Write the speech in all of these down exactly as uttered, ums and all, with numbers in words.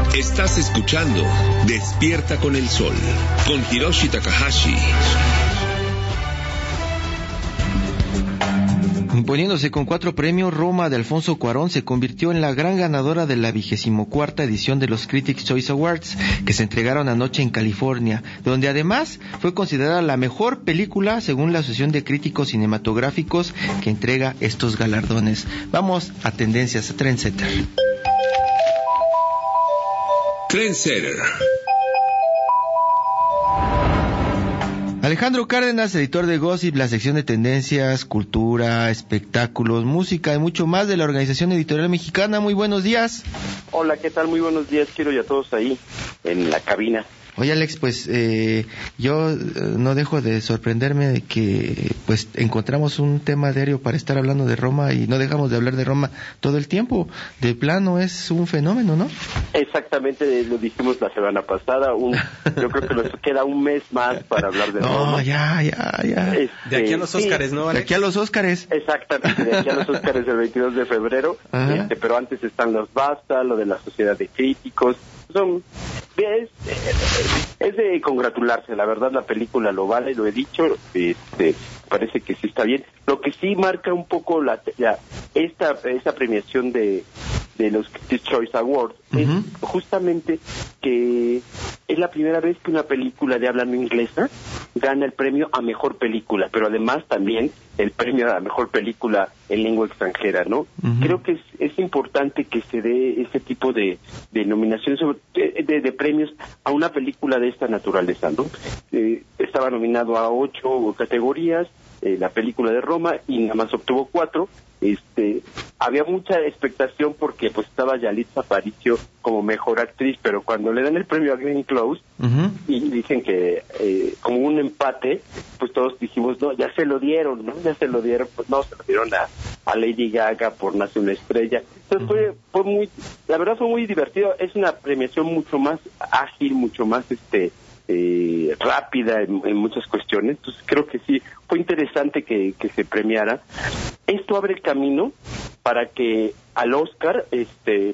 Estás escuchando Despierta con el Sol, con Hiroshi Takahashi. Imponiéndose con cuatro premios, Roma de Alfonso Cuarón se convirtió en la gran ganadora de la vigésimo cuarta edición de los Critics' Choice Awards, que se entregaron anoche en California, donde además fue considerada la mejor película según la Asociación de Críticos Cinematográficos que entrega estos galardones. Vamos a tendencias, a Trendsetter. Trendsetter. Alejandro Cárdenas, editor de Gossip, la sección de tendencias, cultura, espectáculos, música y mucho más de la Organización Editorial Mexicana. Muy buenos días. Hola, ¿qué tal? Muy buenos días, quiero y a todos ahí en la cabina. Oye, Alex, pues eh, yo eh, no dejo de sorprenderme de que pues encontramos un tema diario para estar hablando de Roma y no dejamos de hablar de Roma todo el tiempo. De plano es un fenómeno, ¿no? Exactamente, lo dijimos la semana pasada. Un, yo creo que nos queda un mes más para hablar de no, Roma. No, ya, ya, ya. Este, de aquí a los Óscares, sí, ¿no, Alex? De aquí a los Óscares. Exactamente, de aquí a los Óscares del veintidós de febrero. Este, pero antes están los BAFTA, lo de la Sociedad de Críticos. Son es, es de congratularse, la verdad la película lo vale, lo he dicho, este, parece que sí está bien. Lo que sí marca un poco la, la esta esta premiación de de los Critics' Choice Awards uh-huh. es justamente que es la primera vez que una película de habla no inglesa gana el premio a mejor película, pero además también el premio a mejor película en lengua extranjera, ¿no? Uh-huh. Creo que es, es importante que se dé ese tipo de, de nominaciones, sobre, de, de, de premios a una película de esta naturaleza, ¿no? Eh, estaba nominado a ocho categorías, eh, la película de Roma, y nada más obtuvo cuatro. Este, había mucha expectación porque pues estaba Yalitza Aparicio como mejor actriz, pero cuando le dan el premio a Glenn Close uh-huh. y dicen que eh, como un empate, pues todos dijimos, no, ya se lo dieron, ¿no? Ya se lo dieron, pues no, se lo dieron a, a Lady Gaga por Nace una estrella. Entonces uh-huh. fue, fue muy, la verdad fue muy divertido, es una premiación mucho más ágil, mucho más este Eh, rápida en, en muchas cuestiones, entonces creo que sí, fue interesante que, que se premiara. Esto abre el camino para que al Oscar este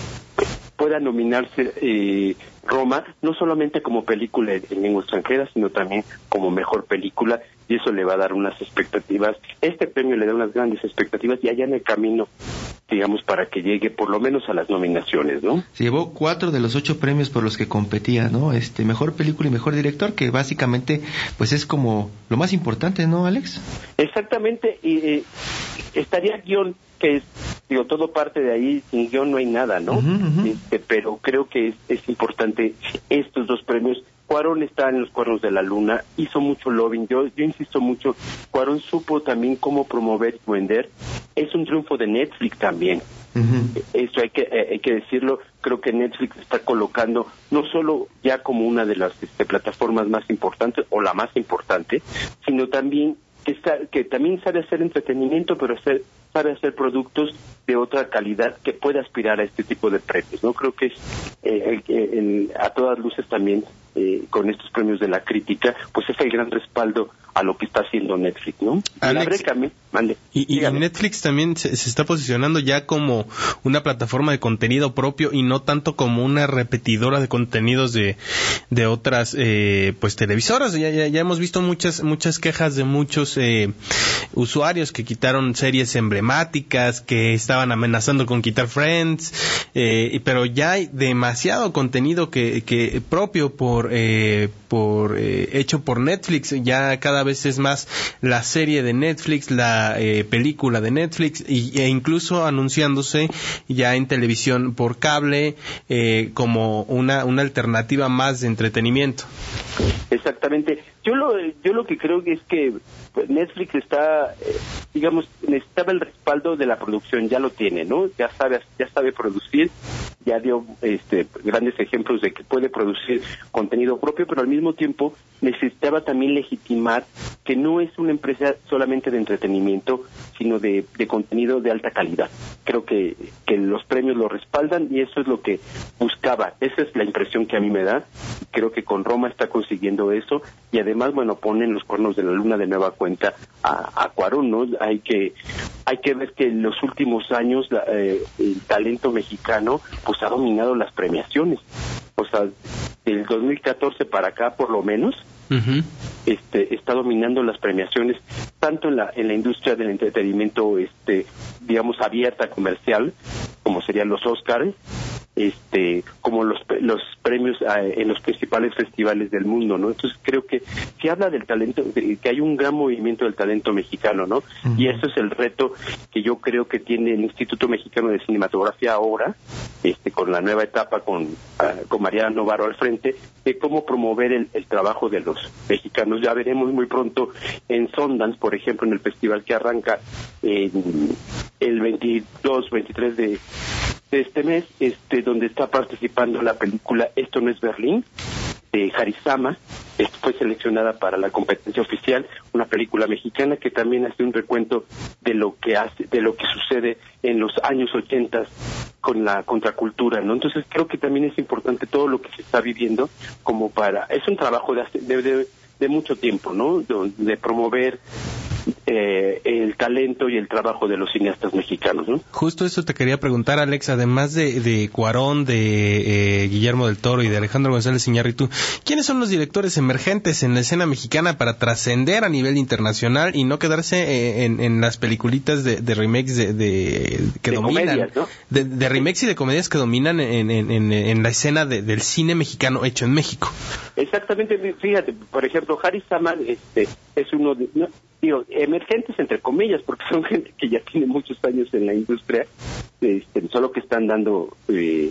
pueda nominarse eh, Roma, no solamente como película en lengua extranjera, sino también como mejor película, y eso le va a dar unas expectativas, este premio le da unas grandes expectativas, y allá en el camino, digamos, para que llegue por lo menos a las nominaciones, ¿no? Se llevó cuatro de los ocho premios por los que competía, ¿no? Este, mejor película y mejor director, que básicamente, pues es como lo más importante, ¿no, Alex? Exactamente, y eh, estaría guión, que es, digo, todo parte de ahí, sin guión no hay nada, ¿no? Uh-huh, uh-huh. Este, pero creo que es, es importante estos dos premios. Cuarón está en los Cuernos de la Luna, hizo mucho lobbying, yo, yo insisto mucho, Cuarón supo también cómo promover y vender. Es un triunfo de Netflix también, uh-huh. Eso hay que eh, hay que decirlo. Creo que Netflix está colocando no solo ya como una de las este, plataformas más importantes, o la más importante, sino también que, está, que también sabe hacer entretenimiento, pero hacer, sabe hacer productos de otra calidad que puede aspirar a este tipo de premios, ¿no? Creo que es eh, el, el, a todas luces también eh, con estos premios de la crítica, pues es el gran respaldo a lo que está haciendo Netflix, ¿no? Alex, Cami, mande, y, y Netflix también se, se está posicionando ya como una plataforma de contenido propio y no tanto como una repetidora de contenidos de de otras eh, pues televisoras. Ya, ya, ya hemos visto muchas muchas quejas de muchos eh, usuarios que quitaron series emblemáticas, que estaban amenazando con quitar Friends, eh, pero ya hay demasiado contenido que, que propio por eh, por eh, hecho por Netflix. Ya cada vez es más la serie de Netflix, la eh, película de Netflix, y, e incluso anunciándose ya en televisión por cable eh, como una una alternativa más de entretenimiento. Exactamente. Yo lo yo lo que creo que es que pues, Netflix está, eh, digamos, necesitaba el respaldo de la producción, ya lo tiene, ¿no? Ya sabe ya sabe producir, ya dio este grandes ejemplos de que puede producir contenido propio, pero al mismo tiempo necesitaba también legitimar que no es una empresa solamente de entretenimiento, sino de, de contenido de alta calidad. Creo que, que los premios lo respaldan, y eso es lo que busca buscaba. Esa es la impresión que a mí me da. Creo que con Roma está consiguiendo eso, y además, bueno, ponen los cuernos de la luna de nueva cuenta a, a Cuarón, ¿no? Hay que hay que ver que en los últimos años la, eh, el talento mexicano pues ha dominado las premiaciones. O sea, del dos mil catorce para acá, por lo menos, uh-huh. este está dominando las premiaciones, tanto en la en la industria del entretenimiento, este digamos, abierta, comercial, como serían los Óscares, este como los los premios eh, en los principales festivales del mundo, ¿no? Entonces creo que se habla del talento, de, que hay un gran movimiento del talento mexicano, ¿no? Uh-huh. Y eso es el reto que yo creo que tiene el Instituto Mexicano de Cinematografía ahora, este con la nueva etapa con uh, con Mariana Novaro al frente, de cómo promover el, el trabajo de los mexicanos. Ya veremos muy pronto en Sundance, por ejemplo, en el festival que arranca en el veintidós, veintitrés de de este mes, este donde está participando la película Esto no es Berlín, de Harisama. Esto fue seleccionada para la competencia oficial, una película mexicana que también hace un recuento de lo que hace, de lo que sucede en los años ochenta con la contracultura, ¿no? Entonces creo que también es importante todo lo que se está viviendo, como para, es un trabajo de de, de, de mucho tiempo, ¿no? De, de promover Eh, el talento y el trabajo de los cineastas mexicanos, ¿no? Justo eso te quería preguntar, Alex, además de, de Cuarón, de eh, Guillermo del Toro y de Alejandro González Iñárritu, ¿quiénes son los directores emergentes en la escena mexicana para trascender a nivel internacional y no quedarse eh, en, en las peliculitas de, de remakes de, de que de dominan, comedias, ¿no? de, de remakes y de comedias que dominan en, en, en, en la escena de, del cine mexicano hecho en México? Exactamente, fíjate, por ejemplo, Harisama este, es uno de... No, digo, emergentes entre comillas, porque son gente que ya tiene muchos años en la industria, este, solo que están dando eh,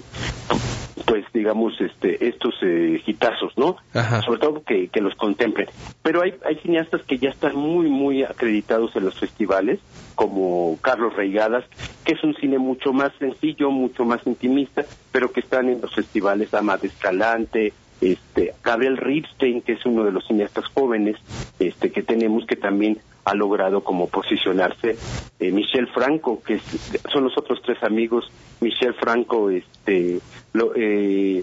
pues digamos este estos eh, hitazos, ¿no? Ajá. Sobre todo que, que los contemplen. Pero hay hay cineastas que ya están muy muy acreditados en los festivales, como Carlos Reigadas, que es un cine mucho más sencillo, mucho más intimista, pero que están en los festivales. Amado Escalante, este Gabriel Ripstein, que es uno de los cineastas jóvenes este que tenemos, que también ha logrado como posicionarse. eh, Michel Franco, que es, son los otros tres amigos, Michel Franco, este lo, eh,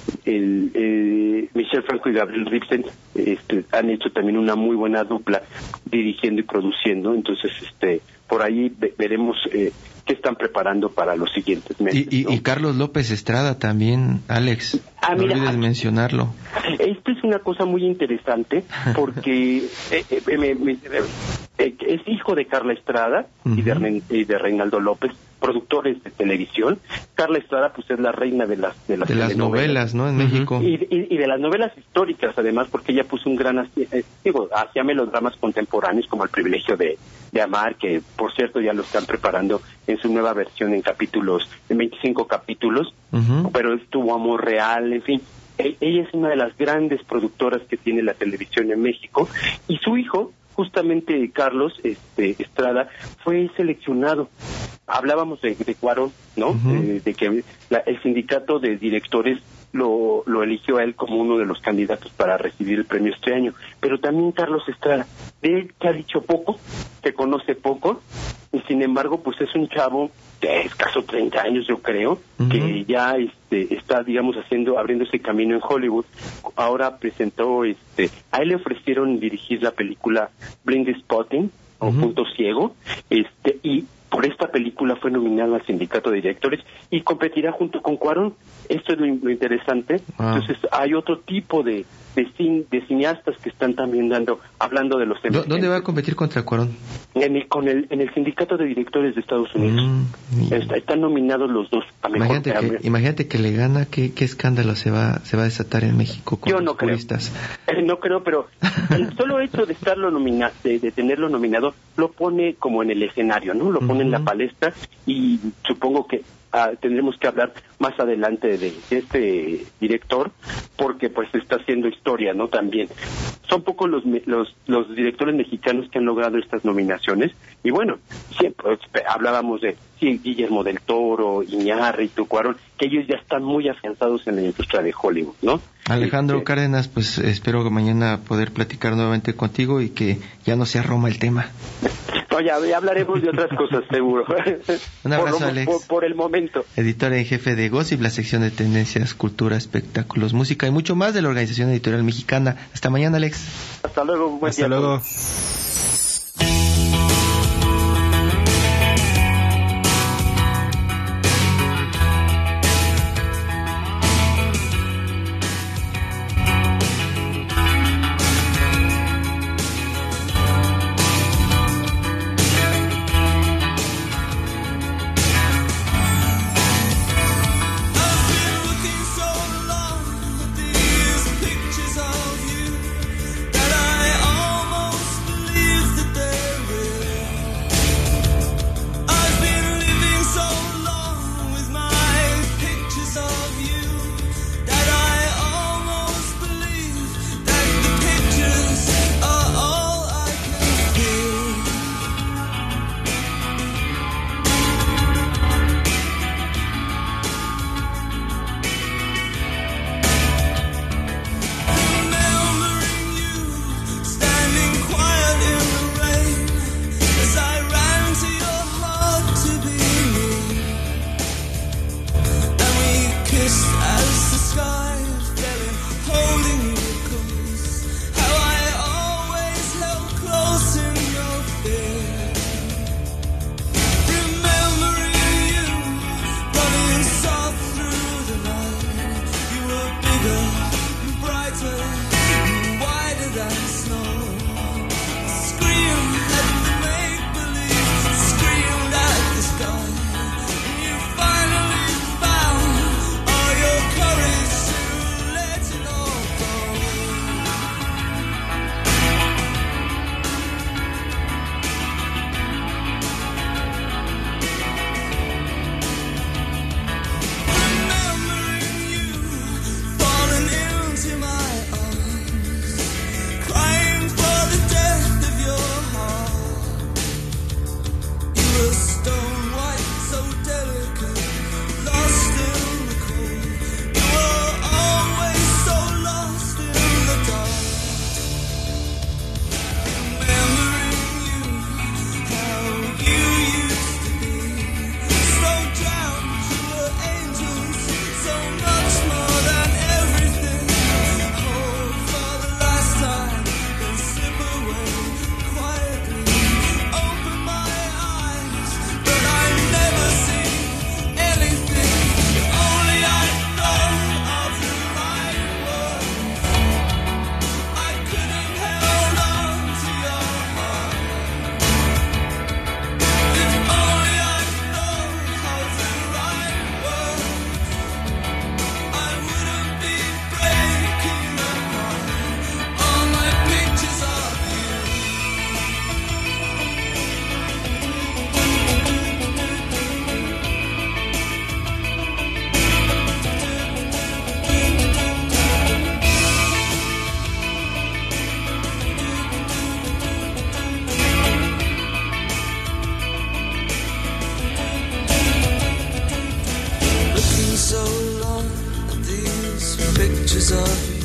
el, eh, Michel Franco y Gabriel Ripstein este, han hecho también una muy buena dupla dirigiendo y produciendo. Entonces este por ahí ve, veremos eh, qué están preparando para los siguientes meses. Y, y, ¿no? y Carlos López Estrada también, Alex, ah, no mira, olvides mencionarlo. Esto es una cosa muy interesante porque eh, eh, me, me, eh, es hijo de Carla Estrada uh-huh. y, de, y de Reinaldo López, productores de televisión. Carla Estrada pues es la reina de las de las, de las novelas, ¿no? En uh-huh. México. Y, y, y de las novelas históricas, además, porque ella puso un gran eh, digo, hacia melodramas contemporáneos como El privilegio de, de amar, que por cierto ya lo están preparando en su nueva versión en capítulos, en veinticinco capítulos, uh-huh. pero estuvo Amor Real, en fin. Ella es una de las grandes productoras que tiene la televisión en México, y su hijo, justamente Carlos este, Estrada, fue seleccionado. Hablábamos de, de Cuarón, ¿no? Uh-huh. Eh, de que la, el sindicato de directores lo, lo eligió a él como uno de los candidatos para recibir el premio este año. Pero también Carlos Estrada, de él que ha dicho poco, se conoce poco, y sin embargo, pues es un chavo de escaso treinta años, yo creo, uh-huh. que ya este, está, digamos, haciendo, abriendo ese camino en Hollywood. Ahora presentó, este, a él le ofrecieron dirigir la película Blind Spotting, o uh-huh. Punto Ciego, este, y por esta película fue nominado al sindicato de directores y competirá junto con Cuarón. Esto es lo, lo interesante. Ah. Entonces hay otro tipo de de, cin, de cineastas que están también dando, hablando de los emergentes. ¿Dónde va a competir contra Cuarón? En el, con el, en el sindicato de directores de Estados Unidos. Mm, Está, están nominados los dos a mejor. Imagínate que, imagínate que le gana, ¿qué, qué escándalo se va se va a desatar en México con Yo no los creo. juristas? Eh, no creo, pero el solo hecho de estarlo nomina, de, de tenerlo nominado, lo pone como en el escenario, ¿no? Lo pone uh-huh. en la palestra, y supongo que ah, tendremos que hablar más adelante de este director, porque pues está haciendo historia, ¿no? También son pocos los los los directores mexicanos que han logrado estas nominaciones, y bueno, siempre hablábamos de sí, Guillermo del Toro, Iñárritu, Cuarón, que ellos ya están muy afianzados en la industria de Hollywood, ¿no? Alejandro este, Cárdenas, pues espero que mañana poder platicar nuevamente contigo y que ya no sea Roma el tema. No, ya, ya hablaremos de otras cosas, seguro. Un abrazo, por, lo, Alex. Por, por el momento. Editor en jefe de Gossip, la sección de tendencias, cultura, espectáculos, música y mucho más de la Organización Editorial Mexicana. Hasta mañana, Alex. Hasta luego. Buen Hasta día. luego. so long at these pictures of you.